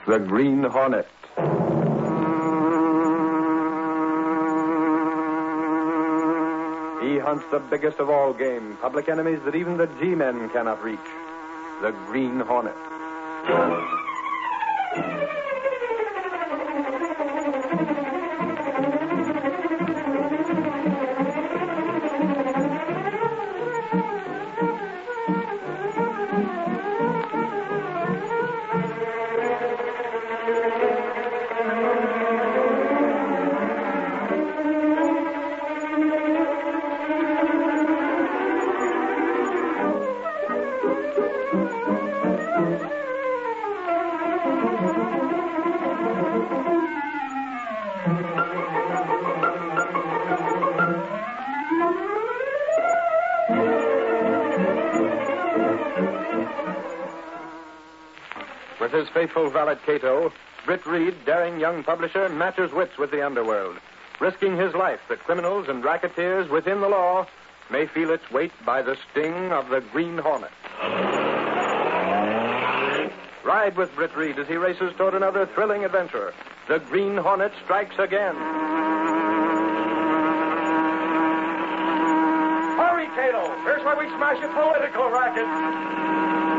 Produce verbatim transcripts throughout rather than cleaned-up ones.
The Green Hornet. He hunts the biggest of all game, public enemies that even the G-men cannot reach. The Green Hornet. With his faithful valet Cato, Britt Reed, daring young publisher, matches wits with the underworld, risking his life that criminals and racketeers within the law may feel its weight by the sting of the Green Hornet. Ride with Britt Reed as he races toward another thrilling adventure. The Green Hornet strikes again. Hurry, Cato! Here's where we smash a political racket.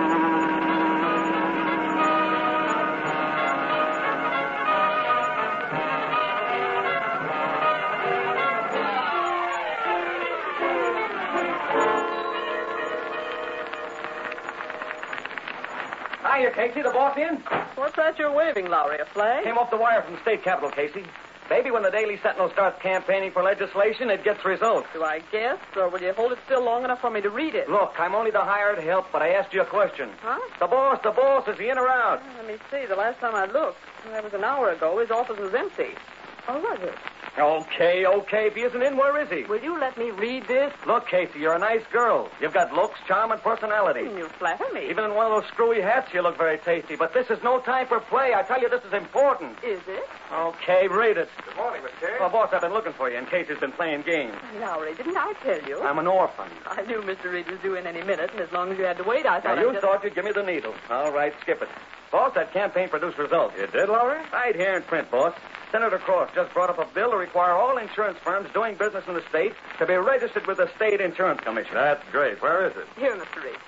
Hiya, Casey. The boss in? What's that you're waving, Lowry? A flag? Came off the wire from the state capitol, Casey. Maybe when the Daily Sentinel starts campaigning for legislation, it gets results. Do I guess, or will you hold it still long enough for me to read it? Look, I'm only the hired help, but I asked you a question. Huh? The boss, the boss, is he in or out? Let me see. The last time I looked, that was an hour ago, his office was empty. Or was it? Okay, okay. If he isn't in, where is he? Will you let me read this? Look, Casey, you're a nice girl. You've got looks, charm, and personality. You flatter me. Even in one of those screwy hats, you look very tasty. But this is no time for play. I tell you, this is important. Is it? Okay, read it. Good morning, Miss Kay. Well, boss, I've been looking for you in case he's been playing games. Lowry, didn't I tell you? I'm an orphan. I knew Mister Reed was due in any minute, and as long as you had to wait, I thought Now, you I'd just... thought you'd give me the needle. All right, skip it. Boss, that campaign produced results. You did, Lowry? Right here in print, boss. Senator Cross just brought up a bill to require all insurance firms doing business in the state to be registered with the State Insurance Commission. That's great. Where is it? Here, Mister Reed.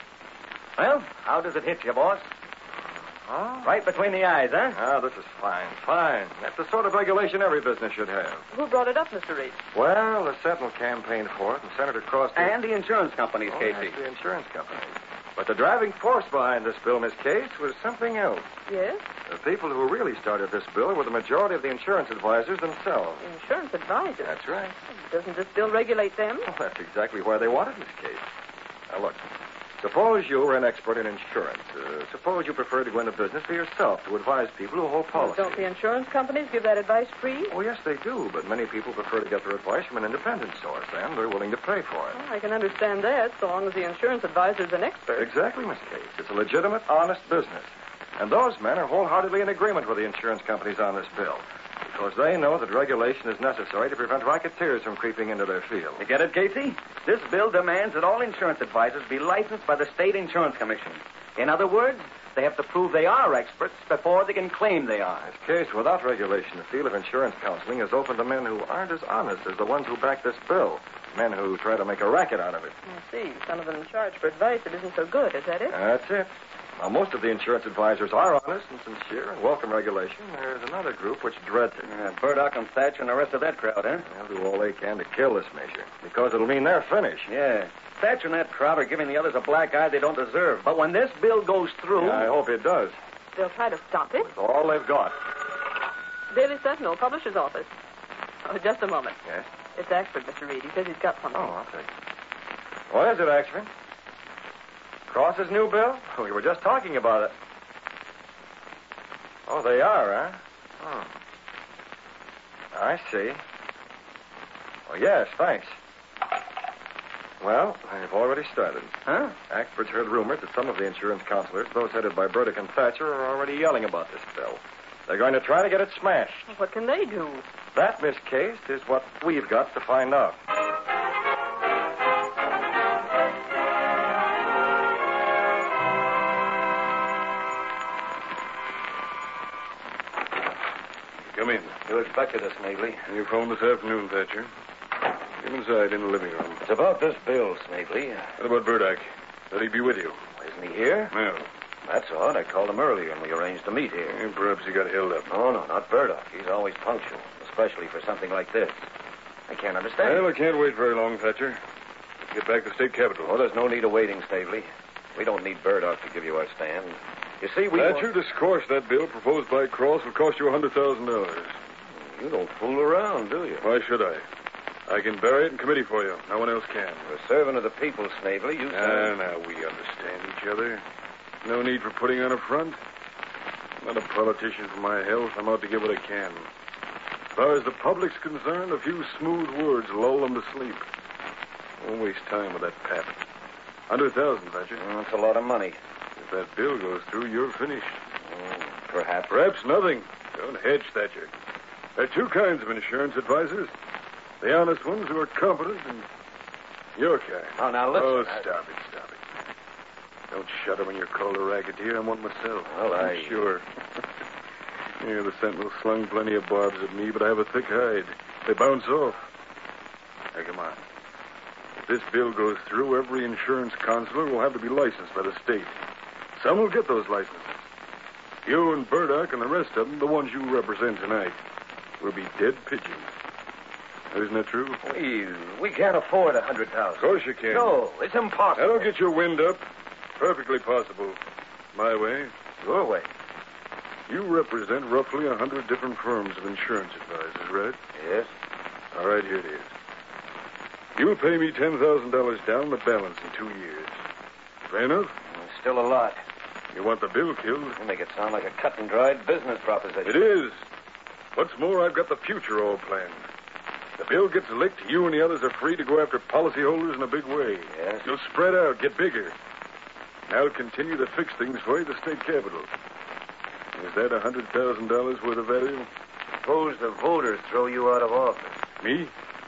Well, how does it hit you, boss? Oh? Right between the eyes, huh? Ah, this is fine, fine. That's the sort of regulation every business should have. Who brought it up, Mister Reed? Well, the Sentinel campaigned for it, and Senator Cross... did- And the insurance companies, Oh, Casey. that's the insurance company. But the driving force behind this bill, Miss Case, was something else. Yes? The people who really started this bill were the majority of the insurance advisors themselves. Insurance advisors. That's right. Doesn't this bill regulate them? Well, that's exactly why they wanted Miss Case. Now, look, suppose you were an expert in insurance. Uh, suppose you prefer to go into business for yourself to advise people who hold policies. Don't the insurance companies give that advice free? Oh, yes, they do, but many people prefer to get their advice from an independent source, and they're willing to pay for it. Well, I can understand that, so long as the insurance advisor's an expert. Exactly, Miss Case. It's a legitimate, honest business. And those men are wholeheartedly in agreement with the insurance companies on this bill, because they know that regulation is necessary to prevent racketeers from creeping into their field. You get it, Casey? This bill demands that all insurance advisors be licensed by the State Insurance Commission. In other words, they have to prove they are experts before they can claim they are. This case, without regulation, the field of insurance counseling is open to men who aren't as honest as the ones who back this bill. Men who try to make a racket out of it. I see. Some of them in charge for advice that isn't so good. Is that it? That's it. Now, most of the insurance advisors are honest and sincere and welcome regulation. There's another group which dreads it. Uh, Burdock and Thatcher and the rest of that crowd, huh? They'll do all they can to kill this measure, because it'll mean they're finished. Yeah. Thatcher and that crowd are giving the others a black eye they don't deserve. But when this bill goes through... Yeah, I hope it does. They'll try to stop it? It's all they've got. Daily Sentinel, publisher's office. Oh, just a moment. Yes? It's Axford, Mister Reed. He says he's got something. Oh, I'll take it. What is it, Axford? Cross's new bill? We were just talking about it. Oh, they are, huh? Hmm. I see. Oh, yes, thanks. Well, I've already started. Huh? Axford's heard rumors that some of the insurance counselors, those headed by Burdick and Thatcher, are already yelling about this bill. They're going to try to get it smashed. What can they do? That, Miss Case, is what we've got to find out. Come in. You expected us, Snavely. You phoned this afternoon, Thatcher. Come inside in the living room. It's about this bill, Snavely. What about Burdock? Will he be with you? Isn't he here? No. That's odd. I called him earlier and we arranged to meet here. Eh, perhaps he got held up. No, no, not Burdock. He's always punctual, especially for something like this. I can't understand. Well, I can't wait very long, Thatcher. Let's get back to state capitol. Oh, there's no need of waiting, Snavely. We don't need Burdock to give you our stand. You see, we... Thatcher, to squash that bill proposed by Cross will cost you one hundred thousand dollars. You don't fool around, do you? Why should I? I can bury it in committee for you. No one else can. You're a servant of the people, Snavely. You Ah, now, we understand each other. No need for putting on a front. I'm not a politician for my health. I'm out to get what I can. As far as the public's concerned, a few smooth words lull them to sleep. Won't waste time with that pap. Hundred thousand, Thatcher. Mm, that's a lot of money. If that bill goes through, you're finished. Mm, perhaps. Perhaps nothing. Don't hedge, Thatcher. There are two kinds of insurance advisors. The honest ones who are competent and your kind. Oh, now listen. Oh, I- stop it, stop it. Don't shudder when you're called a racketeer. I'm one myself. Well, I'm I- sure. Yeah, the Sentinel slung plenty of barbs at me, but I have a thick hide. They bounce off. Now, come on. If this bill goes through, every insurance consular will have to be licensed by the state. Some will get those licenses. You and Burdock and the rest of them, the ones you represent tonight, will be dead pigeons. Isn't that true? We, we can't afford a hundred Of thousand. course you can. No, it's impossible. That'll get your wind up. Perfectly possible. My way. Your way. You represent roughly a hundred different firms of insurance advisors, right? Yes. All right, here it is. You'll pay me ten thousand dollars down, the balance in two years. Fair enough? Mm, Still a lot. You want the bill killed? You make it sound like a cut and dried business proposition. It is. What's more, I've got the future all planned. The bill gets licked, you and the others are free to go after policyholders in a big way. Yes. You'll spread out, get bigger. And I'll continue to fix things for you at the state capitol. Is that a hundred thousand dollars worth of value? Suppose the voters throw you out of office. Me?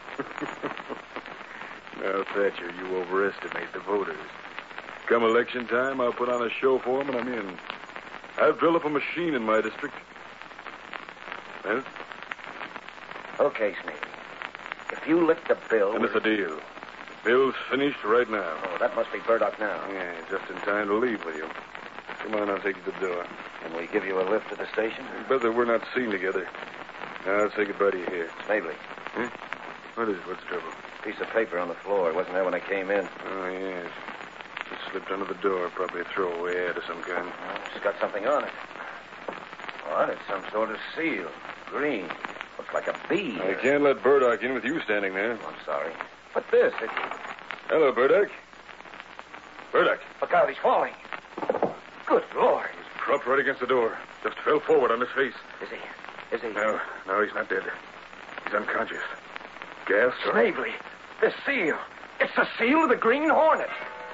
Now, Thatcher, you overestimate the voters. Come election time, I'll put on a show for them, and I'm in. I've built up a machine in my district. Well, Okay, Snake. If you lick the bill... and it's a deal. The bill's finished right now. Oh, that must be Burdock now. Yeah, just in time to leave with you. Come on, I'll take you to the door. Can we give you a lift to the station? Better we're not seen together. Now, I'll say goodbye to you here. Snavely, Huh? What is it? What's the trouble? piece of paper on the floor. It wasn't there when I came in. Oh, yes. Just slipped under the door. Probably a throwaway ad of some kind. Oh, it's got something on it. What? It's some sort of seal. Green. Looks like a bee. I can't let Burdock in with you standing there. I'm sorry. But this, it... Hello, Burdock. Burdock. Look out, he's falling. Good Lord. He's propped right against the door. Just fell forward on his face. Is he? Is he? No, no, he's not dead. He's unconscious. Gas or... Snavely, the seal. It's the seal of the Green Hornet.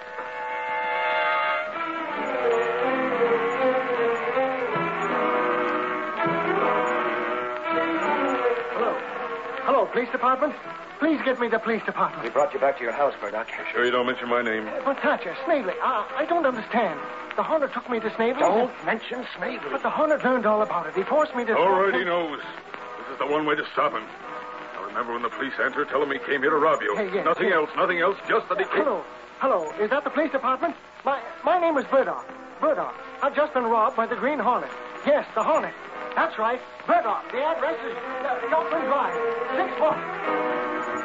Hello. Hello, police department? Please get me the police We department. brought you back to your house, Burdock. Sure you don't mention my name? But Thatcher, Snavely, I, I don't understand. The Hornet took me to Snavely. Don't mention Snavely. But the Hornet learned all about it. He forced me to... All right, he knows. This is the one way to stop him. Now, remember when the police answered, tell him he came here to rob you. Hey, yes, nothing yes. else, nothing else, just that he came... Hello. Hello. Is that the police department? My my name is Burdock. Burdock. I've just been robbed by the Green Hornet. Yes, the Hornet. That's right. Burdock. The address is uh, Dolphin Drive. Six foot.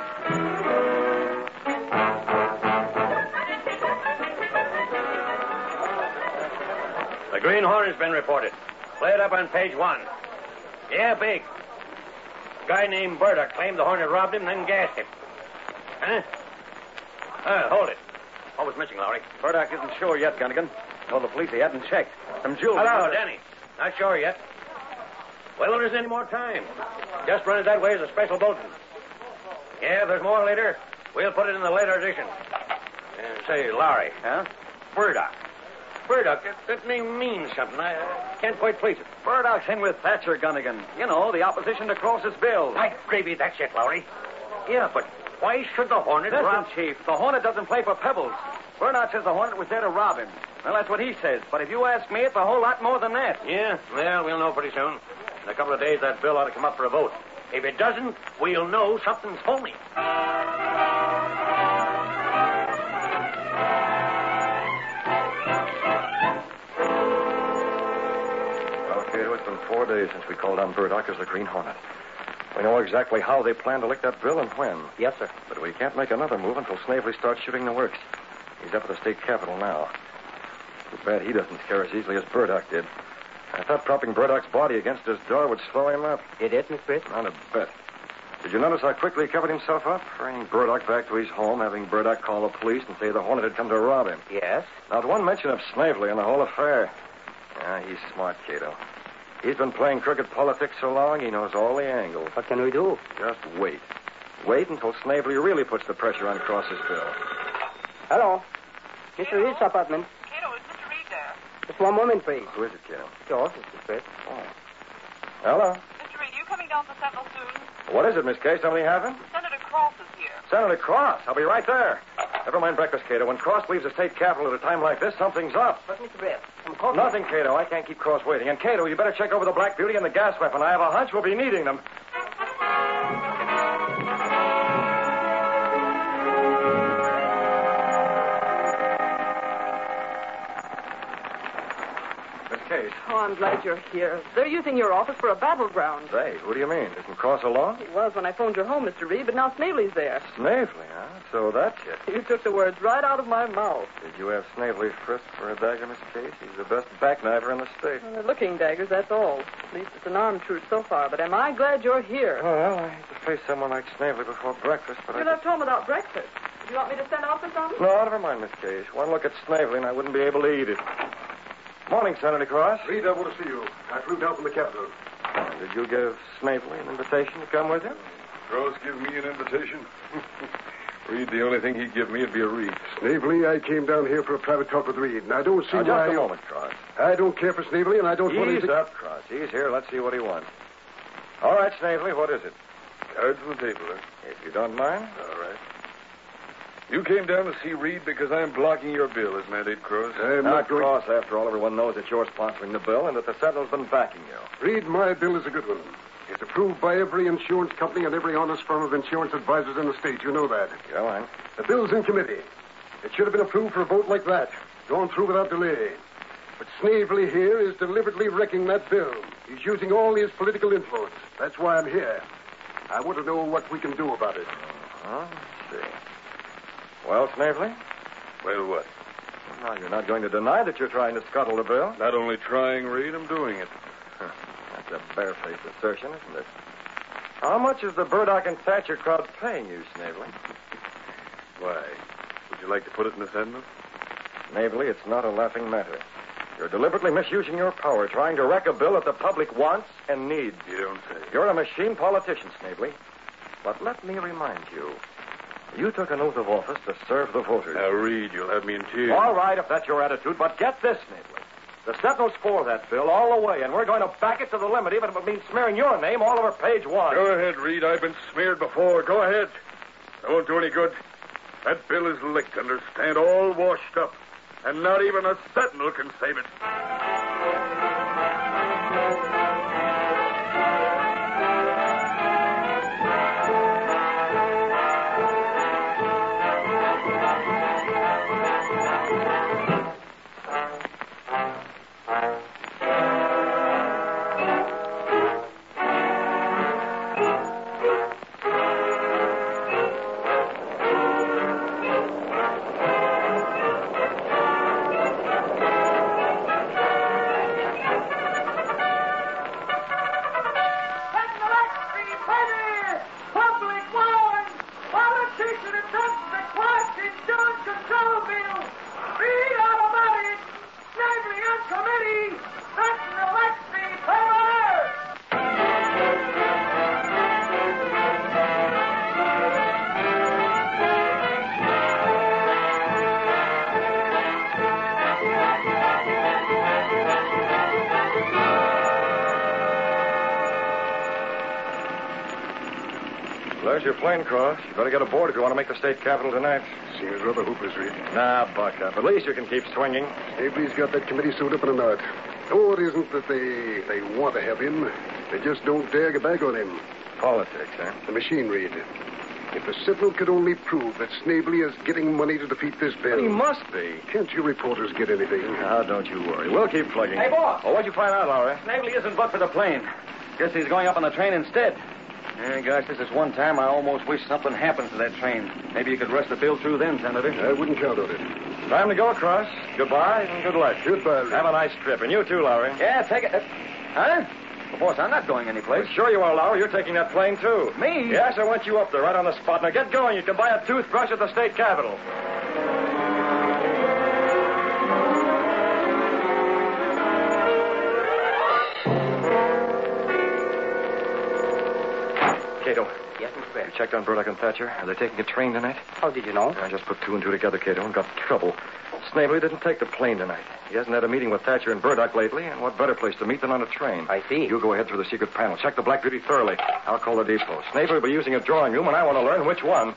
The Green Hornet's been reported. Play it up on page one. Yeah, big. A guy named Burdock claimed the Hornet robbed him and then gassed him. Huh? Uh, hold it. What was missing, Lowry? Burdock isn't sure yet, Gunnigan. Told the police he hadn't checked. Some jewels... Hello, Danny. Not sure yet. Well, there isn't any more time. Just run it that way as a special bulletin. Yeah, if there's more later, we'll put it in the later edition. Uh, say, Lowry. Huh? Burdock. Burdock, that, that name means something. I uh, can't quite place it. Burdock's in with Thatcher, Gunnigan. You know, the opposition to Cross's bill. By gravy, that's it, Lowry. Yeah, but why should the Hornet Listen, rob... Chief, the Hornet doesn't play for pebbles. Burdock says the Hornet was there to rob him. Well, that's what he says. But if you ask me, it's a whole lot more than that. Yeah, well, we'll know pretty soon. In a couple of days, that bill ought to come up for a vote. If it doesn't, we'll know something's phony. Okay, it's been four days since we called on Burdock as the Green Hornet. We know exactly how they plan to lick that bill and when. Yes, sir. But we can't make another move until Snavely starts shooting the works. He's up at the state capitol now. Too bad he doesn't scare as easily as Burdock did. I thought propping Burdock's body against his door would slow him up. It is, Miss Britt? Not a bit. Did you notice how quickly he covered himself up? Bringing Burdock back to his home, having Burdock call the police and say the Hornet had come to rob him. Yes. Not one mention of Snavely in the whole affair. Yeah, he's smart, Cato. He's been playing crooked politics so long, he knows all the angles. What can we do? Just wait. Wait until Snavely really puts the pressure on Cross's bill. Hello. Mister Reed's apartment. Cato, is Mister Reed there? Just one moment, please. Who is it, Cato? George, Mister Britt. Oh. Hello. Mister Reed, are you coming down to Sentinel soon? What is it, Miss Kay? Something happened? Senator Cross is here. Senator Cross. I'll be right there. Never mind breakfast, Cato. When Cross leaves the state capitol at a time like this, something's up. But, Mister Britt, I'm calling. Nothing, Cato. I can't keep Cross waiting. And, Cato, you better check over the Black Beauty and the gas weapon. I have a hunch we'll be needing them. Miss Case. Oh, I'm glad you're here. They're using your office for a battleground. Say, who do you mean? Isn't Cross alone? He was when I phoned your home, Mister Reed, but now Snavely's there. Snavely, huh? So that's it. You took the words right out of my mouth. Did you have Snavely frisked for a dagger, Miss Case? He's the best backknifer in the state. Well, they're looking daggers, that's all. At least it's an armed truce so far, but am I glad you're here? Oh, well, I hate to face someone like Snavely before breakfast, but You I... left home without breakfast. Do you want me to send out for something? No, never mind, Miss Case. One look at Snavely and I wouldn't be able to eat it. Morning, Senator Cross. Reed, I want to see you. I flew down from the capital. And did you give Snavely an invitation to come with you? Cross give me an invitation? Reed, the only thing he'd give me would be a reed. Snavely, I came down here for a private talk with Reed, and I don't see Now, why... just a moment, Cross. I don't care for Snavely, and I don't want Ease anything... up, Cross. He's here. Let's see what he wants. All right, Snavely, what is it? Cards on the table, huh? If you don't mind. All right. You came down to see Reed because I'm blocking your bill, isn't that it, Cross? I'm Now, not going... Cross, after all, everyone knows that you're sponsoring the bill and that the Sentinel's been backing you. Reed, my bill is a good one. It's approved by every insurance company and every honest firm of insurance advisors in the state. You know that. Go on. The bill's in committee. It should have been approved for a vote like that. Gone through without delay. But Snavely here is deliberately wrecking that bill. He's using all his political influence. That's why I'm here. I want to know what we can do about it. Uh-huh. Let's see. Well, Snavely? Well, what? Well, you're not going to deny that you're trying to scuttle the bill. Not only trying, Reed, I'm doing it. Huh. That's a barefaced assertion, isn't it? How much is the Burdock and Thatcher crowd paying you, Snavely? Why? Would you like to put it in the Sentinel? Snavely, it's not a laughing matter. You're deliberately misusing your power, trying to wreck a bill that the public wants and needs. You don't say. You're a machine politician, Snavely. But let me remind you, you took an oath of office to serve the voters. Now, Reed, you'll have me in tears. All right, if that's your attitude, but get this, Snavely. The Sentinel's for that bill all the way, and we're going to back it to the limit, even if it means smearing your name all over page one. Go ahead, Reed. I've been smeared before. Go ahead. It won't do any good. That bill is licked, understand, all washed up. And not even a Sentinel can save it. There's your plane, Cross. You better get aboard if you want to make the state capitol tonight. Seems rather hopeless, Reed. Nah, buck up. At least you can keep swinging. Snavely's got that committee suit up in a knot. Oh, it isn't that they they want to have him. They just don't dare get back on him. Politics, huh? The machine read. If the Sentinel could only prove that Snavely is getting money to defeat this bill. He must be. Can't you reporters get anything? Now, don't you worry. We'll keep plugging. Hey, boss. Oh, what'd you find out, Lowry? Snavely isn't booked for the plane. Guess he's going up on the train instead. Yeah, gosh, this is one time I almost wish something happened to that train. Maybe you could rush the bill through then, Senator. I wouldn't count on it. Time to go across. Goodbye and good luck. Goodbye. Have a nice trip. And you too, Lowry. Yeah, take it. Uh, huh? Well, boss, I'm not going anyplace. Sure you are, Lowry. You're taking that plane, too. Me? Yes, I want you up there right on the spot. Now get going. You can buy a toothbrush at the state capitol. Cato. Yes, Mister You checked on Burdock and Thatcher? Are they taking a train tonight? How did you know? I just put two and two together, Cato, and got in trouble. Snavely didn't take the plane tonight. He hasn't had a meeting with Thatcher and Burdock lately, and what better place to meet than on a train? I see. You go ahead through the secret panel. Check the Black Beauty thoroughly. I'll call the depot. Snavely will be using a drawing room, and I want to learn which one.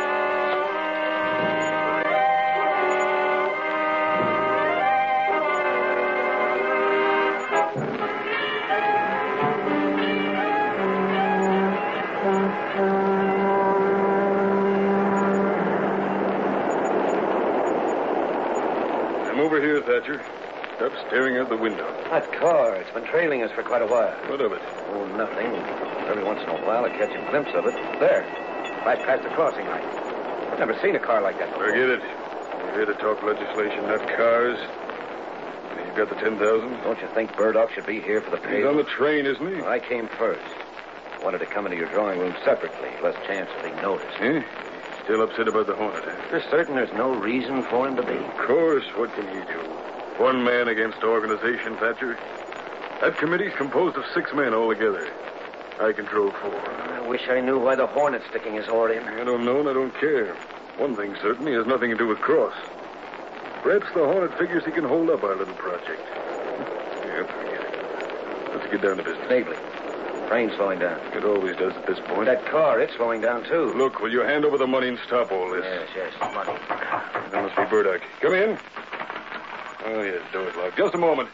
Over here, Thatcher. Stop staring out the window. That car, it's been trailing us for quite a while. What of it? Oh, nothing. Every once in a while I catch a glimpse of it. There. Right past the crossing line. I've never seen a car like that before. Forget it. We're here to talk legislation, not cars. You've got the ten thousand? Don't you think Burdock should be here for the pay? He's on the train, isn't he? Well, I came first. Wanted to come into your drawing room separately, less chance of being noticed. Eh? Still upset about the Hornet, huh? You're certain there's no reason for him to be? Of course. What can he do? One man against organization, Thatcher. That committee's composed of six men altogether. I control four. I wish I knew why the Hornet's sticking his oar in. I don't know, and I don't care. One thing certain, he has nothing to do with Cross. Perhaps the Hornet figures he can hold up our little project. Yeah, forget it. Let's get down to business. Snavely. Train's slowing down. It always does at this point. That car, it's slowing down, too. Look, will you hand over the money and stop all this? Yes, yes, money. That must be Burdock. Come in. Oh, yes, door is locked. Just a moment.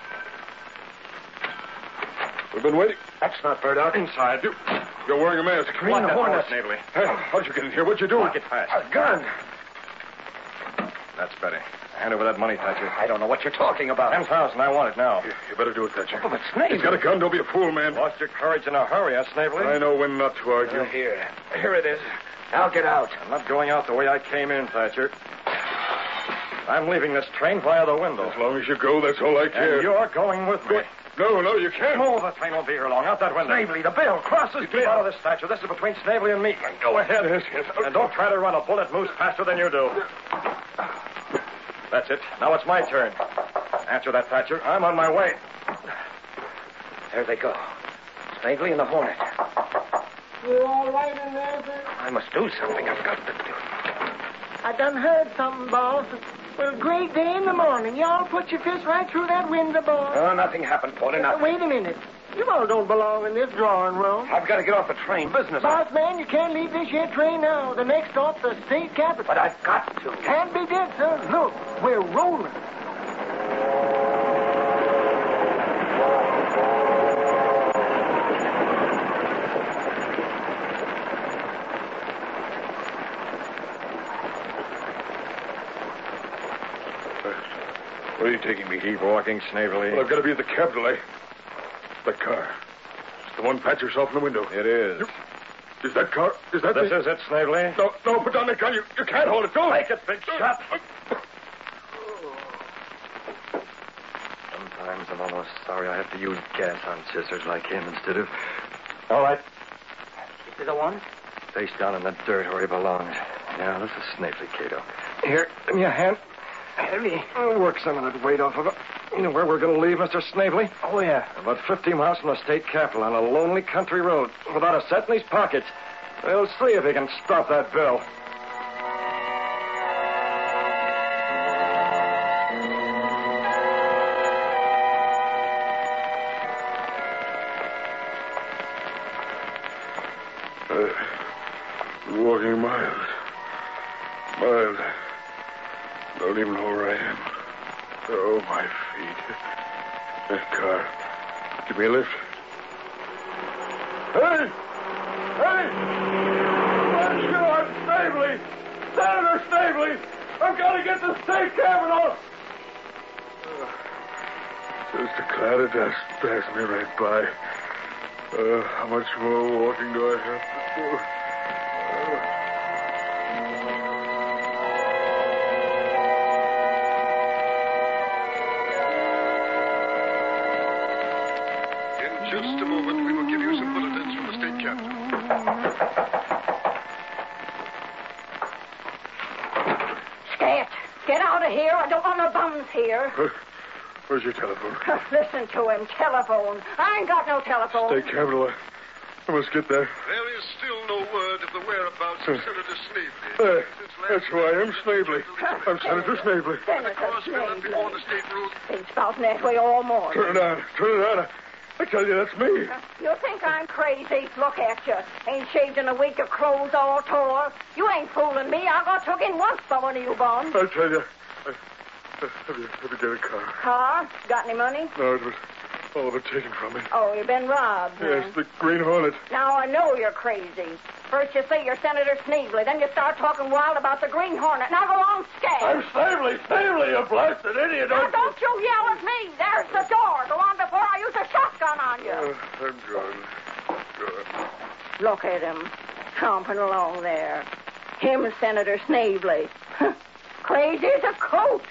We've been waiting. That's not Burdock. Inside. You, you're wearing a mask. Lock that door, Snavely. Hey, how'd you get in here? What'd you do? Lock it fast. A gun. That's better. Hand over that money, Thatcher. I don't know what you're talking about. Ten thousand. I want it now. You, you better do it, Thatcher. Oh, but Snavely. He's got a gun. Don't be a fool, man. Lost your courage in a hurry, huh, Snavely? I know when not to argue. Uh, here. Here it is. I'll get out. I'm not going out the way I came in, Thatcher. I'm leaving this train via the window. As long as you go, that's all I care. And you're going with me. No, no, you can't. Move. The train won't be here long. Out that window. Snavely, the bill crosses. Keep out of this, Thatcher. This is between Snavely and me. Go ahead. Yes, yes. And don't try to run. A bullet moves faster than you do. That's it. Now it's my turn. Answer that, Thatcher. I'm on my way. There they go. Snavely and the Hornet. You all right in there, sir? I must do something. I've got to do. I done heard something, boss. Well, great day in the morning. Y'all put your fist right through that window, boss. Oh, nothing happened, Porter. Uh, Nothing. wait a minute. You all don't belong in this drawing room. I've got to get off the train. Business. Boss man, you can't leave this here train now. The next stop's the state capitol. But I've got to. Can't be did, sir. Look, we're rolling. Where are you taking me? Keep walking, Snavely. Well, I've got to be at the Capitol, eh? That car. It's the one Thatcher saw from the window. It is. Is that car? Is that This the... is it, Snavely. No, no, put down that gun. You, you can't hold it. Don't. Take it, big shot. Sometimes I'm almost sorry I have to use gas on scissors like him instead of... All right. Is it the one? Face down in the dirt where he belongs. Yeah, this is Snavely, Cato. Here, give me a hand. Heavy. I'll work some of that weight off of it. You know where we're going to leave, Mister Snavely? Oh, yeah. About fifty miles from the state capitol on a lonely country road without a cent in his pockets. We'll see if he can stop that bill. Uh, walking miles. Miles. Don't even know where I am. Oh, my feet. That car. Give me a lift. Hey! Hey! Where's you? I'm Snavely! Senator Snavely! I've got to get to the state capitol! Sister Clara just passed me right by. Uh, how much more walking do I have to do? In just a moment, we will give you some bulletins from the state capitol. Scat, get out of here. I don't want no bums here. Uh, where's your telephone? Listen to him. Telephone. I ain't got no telephone. State capitol. I, I must get there. There is still no word of the whereabouts of Senator Snavely. Uh, that's who I am, Snavely. I'm Senator Snavely. Senator Crossville before the state room. Been spouting that way all morning. Turn it on. Turn it on. I, I tell you, that's me. You think I'm crazy? Look at you. Ain't shaved in a week, of clothes all tore. You ain't fooling me. I got took in once by one of you bums. I tell you. I, I, have, you, have you get a car? Car? Got any money? No, it was all of it taken from me. Oh, you've been robbed. Yes, huh? the Green Hornet. Now I know you're crazy. First you say you're Senator Snavely, then you start talking wild about the Green Hornet. Now go on, Scat. I'm Snavely, Snavely, you blasted idiot. Now don't you yell at me. There's the door. Go on before I use a shotgun on you. Uh, I'm good. Good. Look at him, tromping along there. Him, Senator Snavely. Crazy as a coat.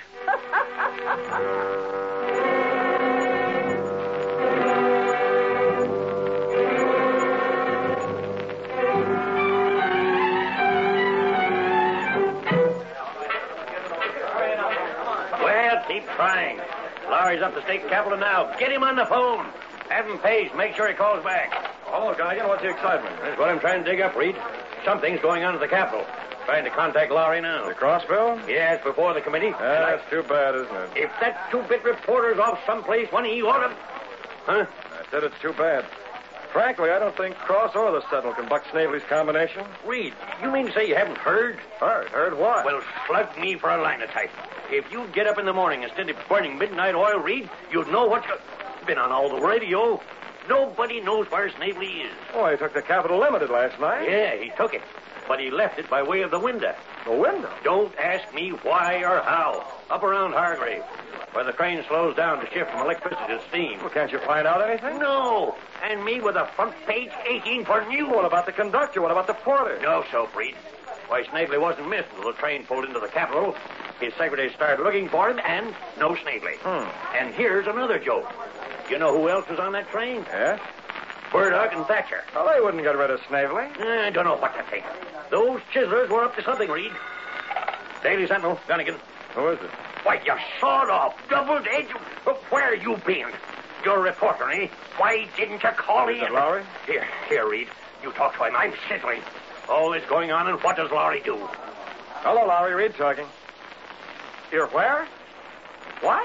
Well, keep trying. Lowry's up the state capitol now. Get him on the phone. Have him paged. Make sure he calls back. Oh, Gunnigan, what's the excitement? That's what I'm trying to dig up, Reed. Something's going on at the capitol. Trying to contact Lowry now. The Crossville? Yes, before the committee. Yeah, that's too bad, isn't it? If that two-bit reporter's off someplace when he ought to... Huh? I said it's too bad. Frankly, I don't think Cross or the Sentinel can buck Snavely's combination. Reed, you mean to say you haven't heard? Heard? Heard what? Well, slug me for a linotype. If you'd get up in the morning instead of burning midnight oil, Reed, you'd know what you... Been on all the radio. Nobody knows where Snavely is. Oh, he took the Capitol Limited last night. Yeah, he took it. But he left it by way of the window. The window? Don't ask me why or how. Up around Hargrave, where the train slows down to shift from electricity to steam. Well, can't you find out anything? No. And me with a front page eighteen for new. What about the conductor? What about the porter? No, so, Reed. Why, Snavely wasn't missed until the train pulled into the Capitol. His secretary started looking for him, and no Snavely. Hmm. And here's another joke. You know who else was on that train? Yes? Burdock and Thatcher. Well, they wouldn't get rid of Snavely. I don't know what to think. Those chiselers were up to something, Reed. Daily Sentinel, Gunnigan. Who is it? Why, you sawed-off, doubled-edged... Where you been? You're a reporter, eh? Why didn't you call Is in? it Lowry? Here, here, Reed. You talk to him. I'm sizzling. All this going on, and what does Lowry do? Hello, Lowry. Reed talking. You're where? What?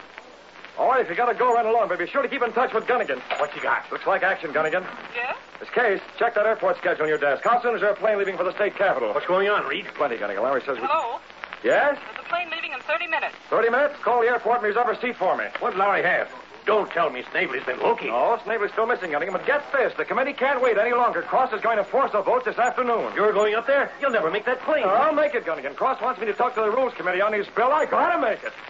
All right, if you gotta go, run along, but be sure to keep in touch with Gunnigan. What you got? Looks like action, Gunnigan. Yes? This case, check that airport schedule on your desk. How soon is there a plane leaving for the state capitol? What's going on, Reed? Plenty, Gunnigan. Lowry says we... Hello? Yes? There's a plane leaving in thirty minutes. Thirty minutes? Call the airport and reserve a seat for me. What'd Lowry have? Don't tell me Snavely's been looking. No, Snavely's still missing, Gunnigan, but get this. The committee can't wait any longer. Cross is going to force a vote this afternoon. You're going up there? You'll never make that plane. I'll make it, Gunnigan. Cross wants me to talk to the Rules Committee on his bill. I gotta make it.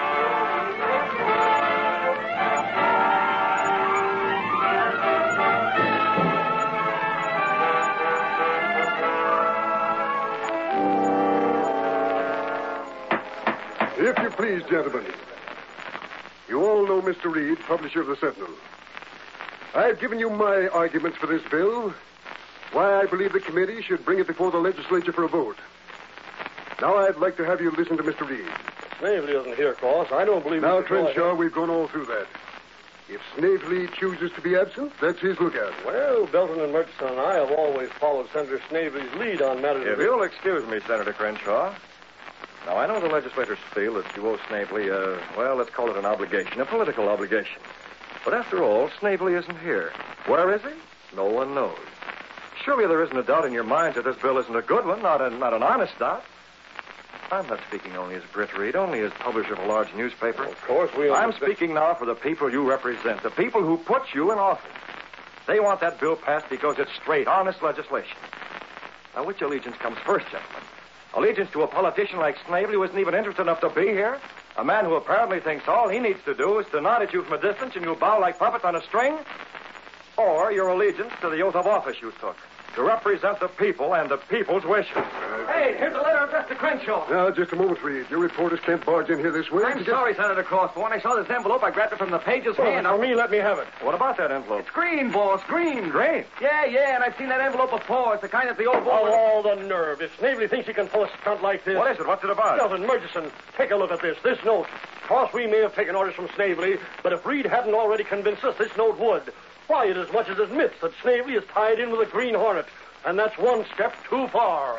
If you please, gentlemen. You all know Mister Reed, publisher of the Sentinel. I've given you my arguments for this bill, why I believe the committee should bring it before the legislature for a vote. Now I'd like to have you listen to Mister Reed. Snavely isn't here, Cross. I don't believe... Now, we should go Crenshaw, ahead. we've gone all through that. If Snavely chooses to be absent, that's his lookout. Well, Belton and Murchison and I have always followed Senator Snavely's lead on matters If of... you'll excuse me, Senator Crenshaw. Now, I know the legislators feel that you owe Snavely a, well, let's call it an obligation, a political obligation. But after all, Snavely isn't here. Where is he? No one knows. Surely there isn't a doubt in your minds that this bill isn't a good one, not, a, not an honest doubt. I'm not speaking only as Britt Reed, only as publisher of a large newspaper. Of course, we I'm understand. speaking now for the people you represent, the people who put you in office. They want that bill passed because it's straight, honest legislation. Now, which allegiance comes first, gentlemen? Allegiance to a politician like Snavely who isn't even interested enough to be here? A man who apparently thinks all he needs to do is to nod at you from a distance and you bow like puppets on a string? Or your allegiance to the oath of office you took, to represent the people and the people's wishes? Hey, here's a letter addressed to Crenshaw. Now, just a moment, Reed. Your reporters can't barge in here this way. I'm Just- sorry, Senator Cross, but when I saw this envelope, I grabbed it from the page's hand. For me, let me have it. What about that envelope? It's green, boss, green. Green? Yeah, yeah, and I've seen that envelope before. It's the kind that the old Oh, woman... all the nerve. If Snavely thinks he can pull a stunt like this... What is it? What's it about? Shelton, Murchison, take a look at this. This note. Of course, we may have taken orders from Snavely, but if Reed hadn't already convinced us, this note would. Why, it as much as admits that Snavely is tied in with a Green Hornet. And that's one step too far.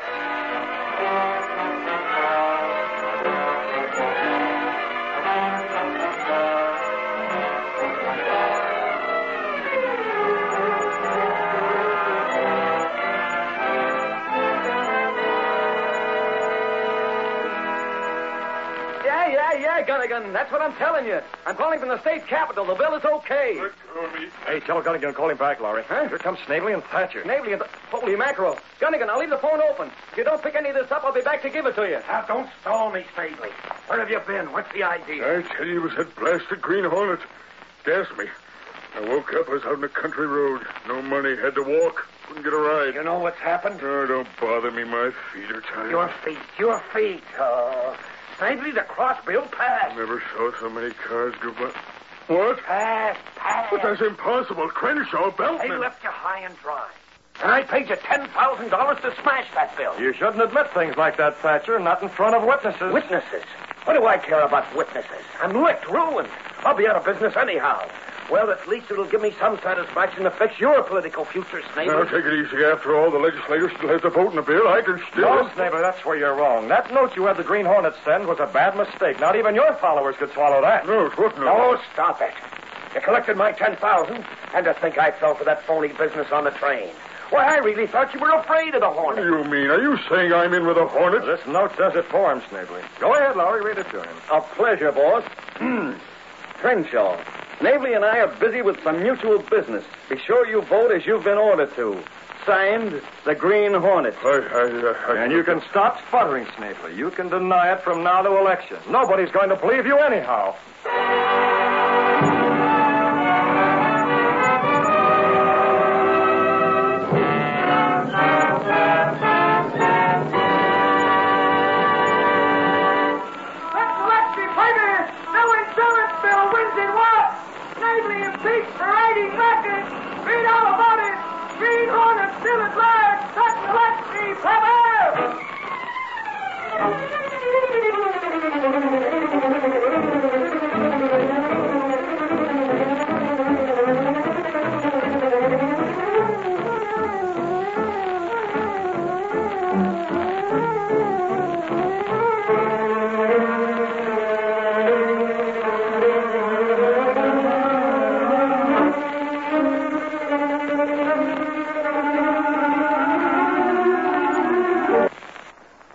Yeah, yeah, yeah, Gunnigan. That's what I'm telling you. I'm calling from the state capitol. The bill is okay. Hey, tell Gunnigan to call him back, Laurie. Huh? Here comes Snavely and Thatcher. Snavely and the... Holy mackerel. Gunnigan, I'll leave the phone open. If you don't pick any of this up, I'll be back to give it to you. Now, don't stall me, Snavely. Where have you been? What's the idea? I tell you, it was that blasted Green Hornet. Gassed me. I woke up, I was out on a country road. No money, had to walk. Couldn't get a ride. You know what's happened? Oh, don't bother me. My feet are tired. Your feet, your feet. Oh, Snavely, the cross bill passed. Never saw so many cars go by. What? Passed, passed. But that's impossible. Crenshaw, They Beltman. left you high and dry. And I paid you ten thousand dollars to smash that bill. You shouldn't admit things like that, Thatcher, not in front of witnesses. Witnesses? What do I care about witnesses? I'm licked, ruined. I'll be out of business anyhow. Well, at least it'll give me some satisfaction to fix your political future, Snavely. Now, take it easy. After all, the legislators still have to vote in the bill. I can still... No, Snavely, that's where you're wrong. That note you had the Green Hornet send was a bad mistake. Not even your followers could swallow that. No, what no? Oh, stop it. You collected my ten thousand, and to think I fell for that phony business on the train. Why, I really thought you were afraid of the What do Hornet. you mean? Are you saying I'm in with a Hornet? This note does it for him, Snavely. Go ahead, Laurie. Read it to him. A pleasure, boss. Crenshaw, Snavely and I are busy with some mutual business. Be sure you vote as you've been ordered to. Signed, the Green Hornet. I, I, I, And you can stop sputtering, Snavely. You can deny it from now to election. Nobody's going to believe you anyhow.